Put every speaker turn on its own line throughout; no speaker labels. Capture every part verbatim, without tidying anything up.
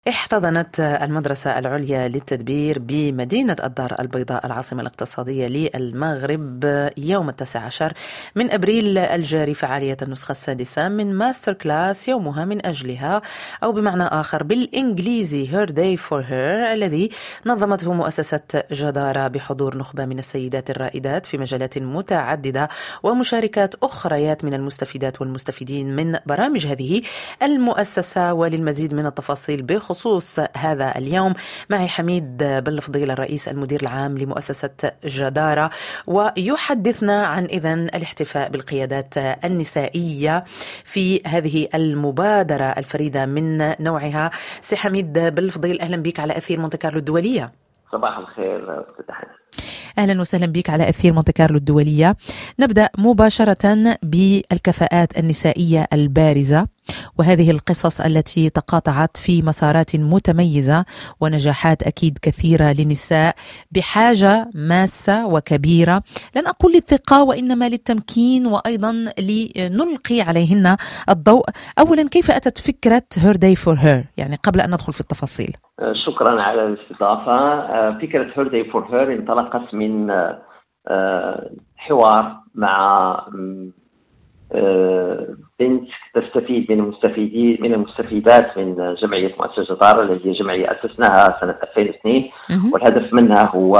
احتضنت المدرسة العليا للتدبير بمدينة الدار البيضاء العاصمة الاقتصادية للمغرب يوم التاسع عشر من أبريل الجاري فعالية النسخة السادسة من ماستر كلاس يومها من أجلها، أو بمعنى آخر بالإنجليزي Her Day for Her، الذي نظمته مؤسسة جدارة بحضور نخبة من السيدات الرائدات في مجالات متعددة ومشاركات أخريات من المستفيدات والمستفيدين من برامج هذه المؤسسة. وللمزيد من التفاصيل بخصوص خصوص هذا اليوم معي حميد بن الفضيل الرئيس المدير العام لمؤسسة جدارة، ويحدثنا عن إذن الاحتفاء بالقيادات النسائية في هذه المبادرة الفريدة من نوعها. سي حميد بن الفضيل، أهلا بك على أثير مونte كارلو الدولية.
صباح الخير أستاذ أحمد.
أهلا وسهلا بك على أثير مونte كارلو الدولية. نبدأ مباشرة بالكفاءات النسائية البارزة وهذه القصص التي تقاطعت في مسارات متميزة ونجاحات أكيد كثيرة لنساء بحاجة ماسة وكبيرة، لن أقول للثقة وإنما للتمكين وأيضا لنلقي عليهن الضوء. أولا، كيف أتت فكرة Her Day for Her؟ يعني قبل أن ندخل في التفاصيل.
شكرا على الاستضافة. فكرة Her Day for Her انطلقت من حوار مع بنت تستفيد من المستفيدين من المستفيدات من جمعية مؤسسة جدارة، التي هي جمعية أسسناها سنة ألفين واثنين، والهدف منها هو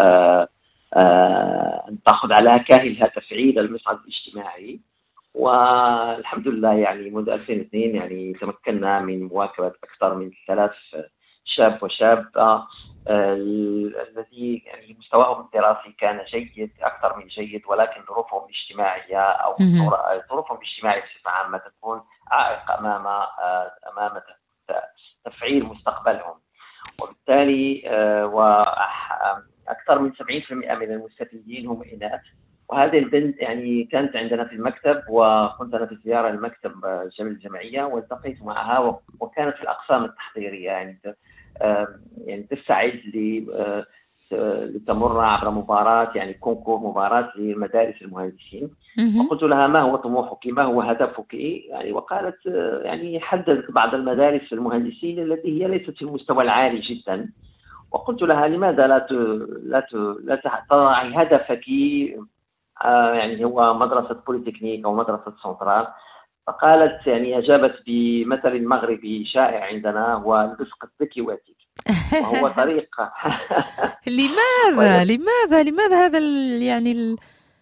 أن تأخذ على كاهلها تفعيل المصعد الاجتماعي. والحمد لله يعني منذ ألفين واثنين يعني تمكنا من مواكبة أكثر من ثلاث شاب وشابة الذي يعني مستواهم الدراسي كان جيد أكثر من جيد، ولكن ظروفهم الاجتماعية أو ظروفهم الاجتماعية بصفة عامة تكون عائق أمام أمام تفعيل مستقبلهم. وبالتالي وأكثر من سبعين بالمئة من المستفيدين هم إناث. وهذه البنت يعني كانت عندنا في المكتب، وكنت أنا في زيارة المكتب الجمعية والتقيت معها، وكانت في الأقسام التحضيرية يعني يعني تستعد لتمر عبر مباراة يعني كونكور مباراة لمدارس المهندسين. وقلت لها ما هو طموحك، ما هو هدفك يعني؟ وقالت يعني حددت بعض المدارس المهندسين التي هي ليست في المستوى العالي جدا. وقلت لها لماذا لا لا لا تضعي هدفك يعني هو مدرسة بوليتكنيك أو مدرسة سنترال؟ فقالت يعني أجابت بمثل مغربي شائع عندنا، هو البسق الذكي واتيك، وهو طريقة
لماذا لماذا لماذا هذا ال يعني ال...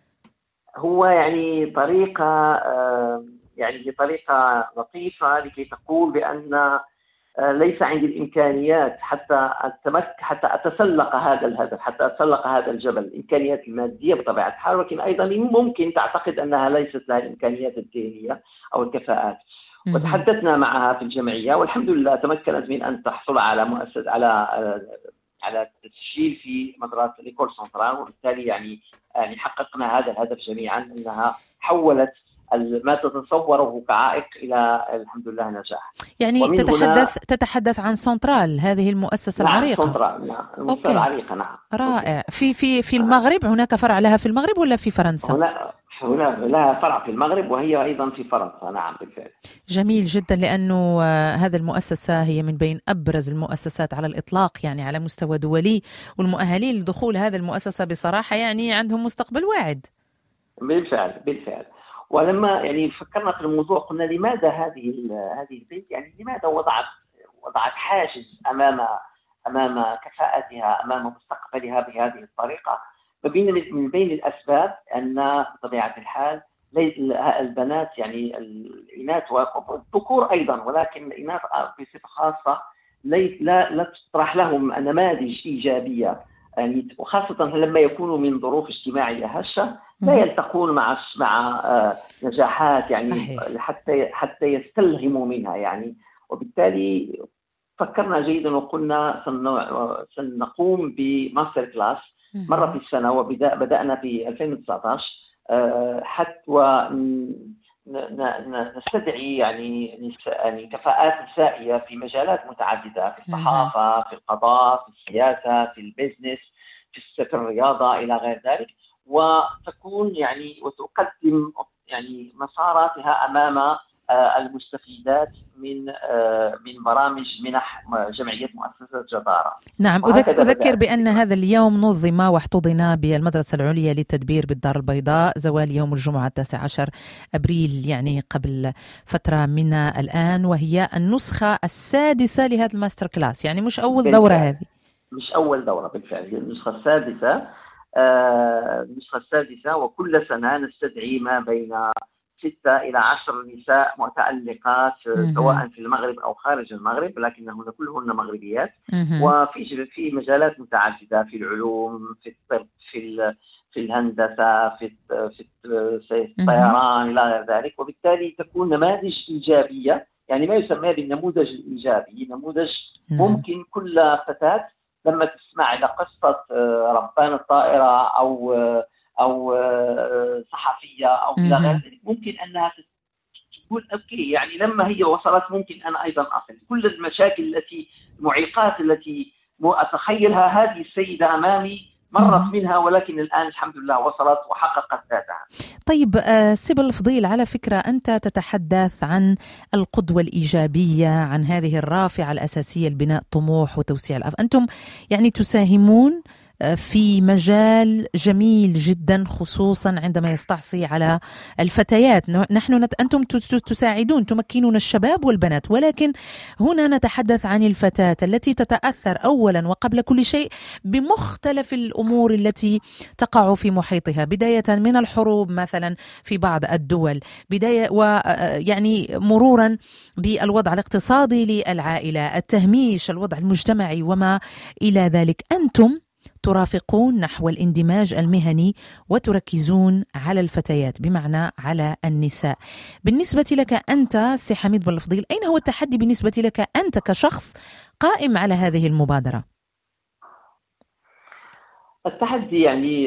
هو يعني طريقة يعني طريقة لطيفة لكي تقول بأن ليس عندي الإمكانيات حتى أتمك حتى أتسلق هذا الهدف، حتى أتسلق هذا الجبل، الإمكانيات المادية بطبيعة الحال، ولكن أيضا ممكن تعتقد أنها ليست لها الإمكانيات الذهنية أو الكفاءات. وتحدثنا معها في الجمعية، والحمد لله تمكنت من أن تحصل على مؤسسة على على التسجيل في مدرسة ليكول سنترال. وبالتالي يعني يعني حققنا هذا الهدف جميعا، أنها حولت ما تتصوره كعائق إلى الحمد لله نجاح.
يعني تتحدث تتحدث عن سنترال، هذه المؤسسة
نعم
العريقة.
سنترال، نعم المؤسسة العريقة، نعم.
رائع. أوكي. في في في المغرب هناك فرع لها في المغرب ولا في فرنسا؟
هنا هنا لها فرع في المغرب وهي أيضا في فرنسا. نعم بالفعل.
جميل جدا، لأنه هذا المؤسسة هي من بين أبرز المؤسسات على الإطلاق يعني على مستوى دولي، والمؤهلين لدخول هذه المؤسسة بصراحة يعني عندهم مستقبل واعد.
بالفعل بالفعل. ولما يعني فكرنا في الموضوع قلنا لماذا هذه هذه البنت يعني لماذا وضعت وضعت حاجز أمام أمام كفاءتها، أمام مستقبلها بهذه الطريقة؟ من بين الأسباب أن بطبيعة الحال البنات يعني الإناث والذكور أيضا، ولكن الإناث بصفة خاصة لا لا تطرح لهم نماذج إيجابية يعني، وخاصة لما يكونوا من ظروف اجتماعية هشة لا يلتقون مع مع نجاحات يعني صحيح. حتى حتى يستلهموا منها يعني. وبالتالي فكرنا جيدا وقلنا سنقوم بماستر كلاس مرة في السنة، وبدأنا في ألفين وتسعة عشر حتى نستدعي يعني يعني كفاءات نسائية في مجالات متعددة، في الصحافة، في القضاء، في السياسة، في البيزنس، في الرياضة إلى غير ذلك، وتكون يعني وتقدم يعني مساراتها أمام المستفيدات من من برامج منح جمعية مؤسسة جدارة.
نعم، أذكر بأن هذا اليوم نظم واحتضن بالمدرسة العليا للتدبير بالدار البيضاء زوال يوم الجمعة التاسع عشر أبريل، يعني قبل فترة من الآن، وهي النسخة السادسة لهذا الماستر كلاس، يعني مش أول
بالفعل.
دورة هذه.
مش أول دورة بالفعل، هي النسخة السادسة. آه النسخة السادسة، وكل سنة نستدعي ما بين ستة إلى عشر نساء متألقات سواء في المغرب أو خارج المغرب، لكنهن كلهن مغربيات، وفي في مجالات متعددة، في العلوم، في الطب، في في الهندسة، في في الطيران إلى غير ذلك. وبالتالي تكون نماذج إيجابية، يعني ما يسمى بالنموذج الإيجابي، نموذج ممكن كل فتاة لما تسمع لقصة ربان الطائرة أو أو صحفية أو إلى غير ذلك ممكن أنها تقول أوكي، يعني لما هي وصلت ممكن أنا أيضا أصل. كل المشاكل التي المعيقات التي أتخيلها هذه السيدة أمامي مرت منها، ولكن الآن الحمد لله وصلت وحققت ذاتها.
طيب سيبل الفضيل، على فكرة أنت تتحدث عن القدوة الإيجابية، عن هذه الرافعة الأساسية لبناء طموح وتوسيع الأفق. أنتم يعني تساهمون في مجال جميل جدا، خصوصا عندما يستعصي على الفتيات. نحن نت... أنتم تساعدون تمكنون الشباب والبنات، ولكن هنا نتحدث عن الفتاة التي تتأثر أولا وقبل كل شيء بمختلف الأمور التي تقع في محيطها، بداية من الحروب مثلا في بعض الدول، بداية ويعني مرورا بالوضع الاقتصادي للعائلة، التهميش، الوضع المجتمعي وما إلى ذلك. أنتم ترافقون نحو الاندماج المهني وتركزون على الفتيات، بمعنى على النساء. بالنسبة لك أنت سي حميد بن الفضيل، أين هو التحدي بالنسبة لك أنت كشخص قائم على هذه المبادرة؟
التحدي يعني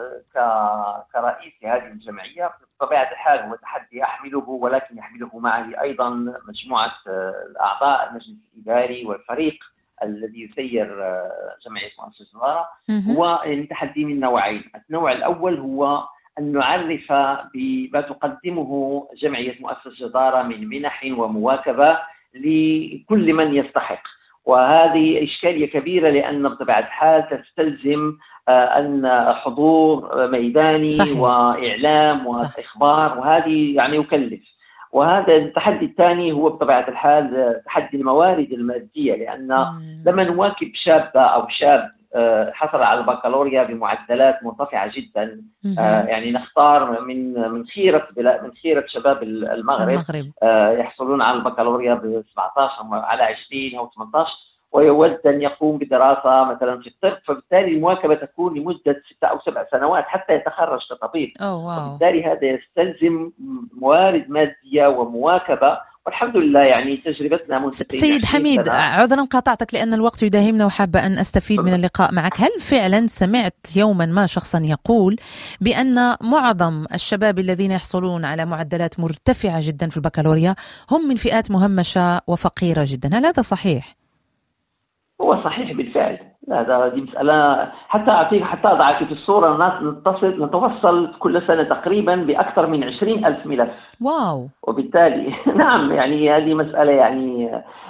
كرئيس هذه الجمعية بطبيعة الحال هو تحدي أحمله، ولكن يحمله معي أيضا مجموعة الأعضاء المجلس الإداري والفريق الذي يسير جمعية مؤسسة جدارة. هو تحدي من نوعين. النوع الأول هو أن نعرف بما تقدمه جمعية مؤسسة جدارة من منح ومواكبة لكل من يستحق، وهذه إشكالية كبيرة لأن بطبيعة الحال تستلزم أن حضور ميداني صحيح. وإعلام وإخبار، وهذه يعني يكلف. وهذا التحدي الثاني هو بطبيعة الحال تحدي الموارد المادية، لأن مم. لما نواكب شابة أو شاب حصل على البكالوريا بمعدلات مرتفعة جدا، يعني نختار من من خيرة من خيرة شباب المغرب, المغرب. يحصلون على البكالوريا ب سبعة عشر على عشرين أو ثمانية عشر، ويود أن يقوم بدراسة مثلا في الطب، فبالتالي المواكبة تكون لمدة ستة أو سبع سنوات حتى يتخرج كطبيب. وبالتالي هذا يستلزم موارد مادية ومواكبة، والحمد لله يعني تجربتنا منذ
سيد حميد، عذرا قاطعتك لأن الوقت يداهمنا وحابة أن أستفيد من اللقاء معك. هل فعلا سمعت يوما ما شخصا يقول بأن معظم الشباب الذين يحصلون على معدلات مرتفعة جدا في البكالوريا هم من فئات مهمشة وفقيرة جدا؟ هل هذا صحيح؟
هو صحيح بالفعل. هذا دي مسألة حتى أعطيك حتى أضعك في الصورة. الناس نتصل نتوصل كل سنة تقريبا بأكثر من عشرين ألف ملف.
واو.
وبالتالي نعم يعني هذه مسألة يعني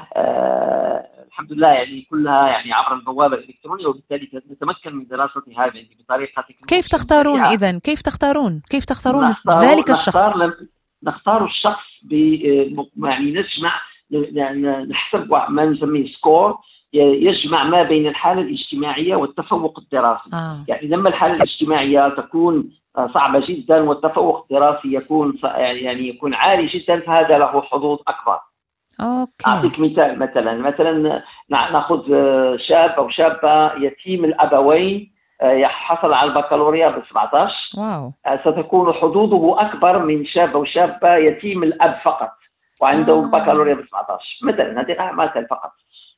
آه الحمد لله يعني كلها يعني عبر البوابة الإلكترونية، وبالتالي نتمكن من دراستها بطريقة تكنولوجية.
كيف تختارون إذن؟ كيف تختارون؟ كيف تختارون ذلك الشخص؟
نختار, نختار الشخص ب يعني نجمع نحسب ما نسميه سكور، يجمع ما بين الحالة الاجتماعية والتفوق الدراسي. آه. يعني لما الحالة الاجتماعية تكون صعبة جدا والتفوق الدراسي يكون يعني يكون عالي جدا، فهذا له حظوظ أكبر.
أوكي.
أعطيك مثال، مثلا مثلا نأخذ شاب أو شابة يتيم الأبوين حصل على البكالوريا ب سبعة عشر.
واو.
ستكون حظوظه أكبر من شاب أو شابة يتيم الأب فقط وعنده آه. البكالوريا ب سبعة عشر مثلا. هذه مثل فقط.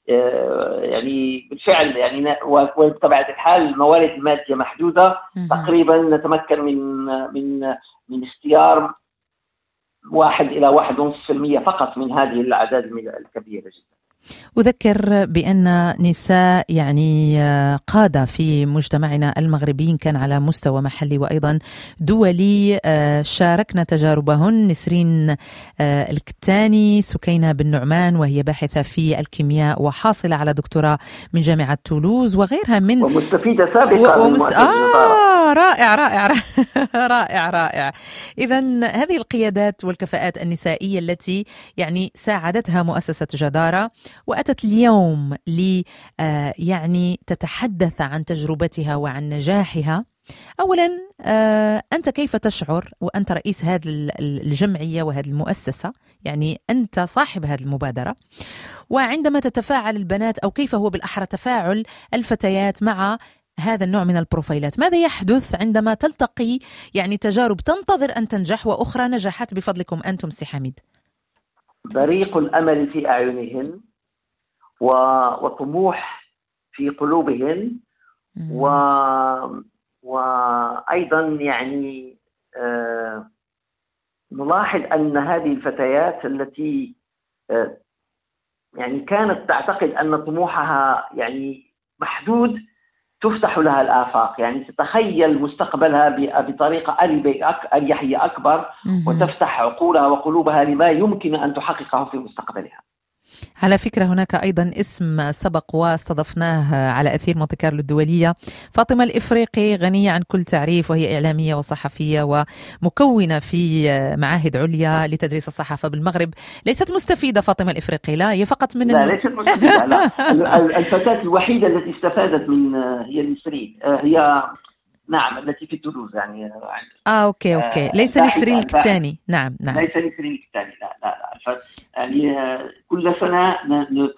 يعني بالفعل يعني وبطبيعة الحال الموارد المادية محدودة. تقريبا نتمكن من من من اختيار واحد إلى واحد ونصف في المية فقط من هذه الأعداد الكبيرة جدا.
أذكر بأن نساء يعني قادة في مجتمعنا المغربي كان على مستوى محلي وأيضا دولي شاركنا تجاربهن. نسرين الكتاني، سكينة بن نعمان وهي باحثة في الكيمياء وحاصلة على دكتوراه من جامعة تولوز، وغيرها من
ومستفيدة سابقا
ومست... آه رائع رائع رائع رائع. إذن هذه القيادات والكفاءات النسائية التي يعني ساعدتها مؤسسة جدارة وأتت اليوم لي آه يعني تتحدث عن تجربتها وعن نجاحها. أولا آه أنت كيف تشعر وأنت رئيس هذه الجمعية وهذه المؤسسة، يعني أنت صاحب هذه المبادرة، وعندما تتفاعل البنات أو كيف هو بالأحرى تفاعل الفتيات مع هذا النوع من البروفايلات؟ ماذا يحدث عندما تلتقي يعني تجارب تنتظر أن تنجح وأخرى نجحت بفضلكم أنتم سي حميد؟
بريق الأمل في أعينهن وطموح في قلوبهن، و... وأيضا يعني آه نلاحظ أن هذه الفتيات التي آه يعني كانت تعتقد أن طموحها يعني محدود تفتح لها الآفاق، يعني تتخيل مستقبلها بطريقة أريحية أكبر وتفتح عقولها وقلوبها لما يمكن أن تحققه في مستقبلها.
على فكرة هناك أيضا اسم سبق واستضفناه على أثير مونتي كارلو الدولية، فاطمة الإفريقي، غنية عن كل تعريف، وهي إعلامية وصحفية ومكونة في معاهد عليا لتدريس الصحافة بالمغرب. ليست مستفيدة فاطمة الإفريقي، لا، هي فقط من
لا ال... ليست مستفيدة لا. الفتاة الوحيدة التي استفادت من هي نسرين، هي نعم التي في تولوز يعني.
اه اوكي اوكي ليس نسرين الكتاني. نعم نعم
ليس نسرين الكتاني لا لا لا. يعني كل سنة ن...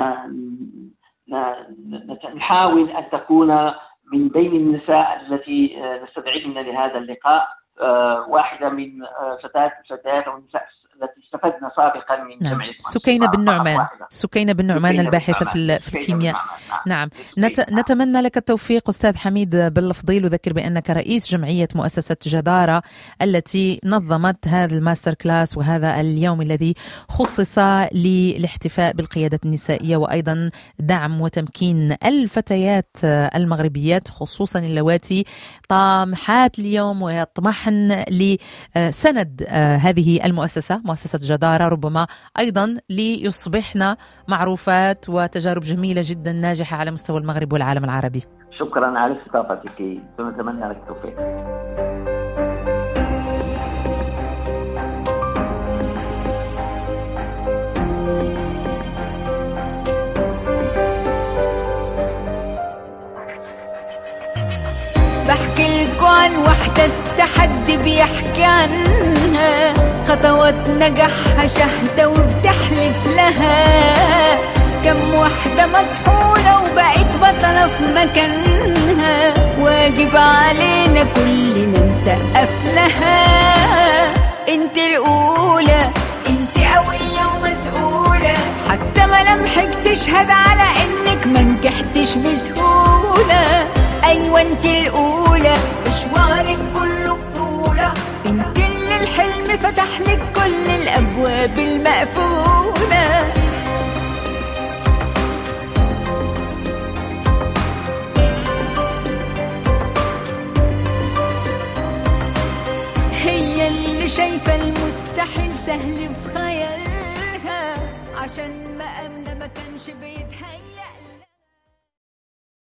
ن... نحاول أن تكون من بين النساء التي نستدعيهن لهذا اللقاء واحدة من فتاة فتيات أو النساء التي استفدنا سابقا من
نعم.
جمعية
سكينة بن نعمان سكينة بن نعمان الباحثة في في الكيمياء. نعم, نعم. نت... نتمنى لك التوفيق أستاذ حميد بالفضيل. أذكر بأنك رئيس جمعية مؤسسة جدارة التي نظمت هذا الماستر كلاس وهذا اليوم الذي خصص للاحتفاء بالقيادة النسائية وأيضا دعم وتمكين الفتيات المغربيات خصوصا اللواتي طامحات اليوم ويطمحن لسند هذه المؤسسة مؤسسة جدارة، ربما أيضا ليصبحن معروفات وتجارب جميلة جدا ناجحة على مستوى المغرب والعالم العربي.
شكرا على استضافتك، نتمنى لك التوفيق.
بحكي لكم عن وحدة التحدي بيحكي عنها، خطوات نجاحها شهدة وبتحلف لها، كم وحدة مطحونة وبقيت بطلة في مكانها، واجب علينا كلنا نسقف لها. انت الأولى، انت قوية ومسؤولة، حتى ملامحك تشهد على انك ما نجحتش بسهولة. ايوه انت الأولى، مشوارك كله بطولة، انت اللي الحلم فتح لك كل الأبواب المقفولة. هي اللي شايفة المستحيل سهل في خيالها، عشان ما أمنة ما كانش بيتهيأ.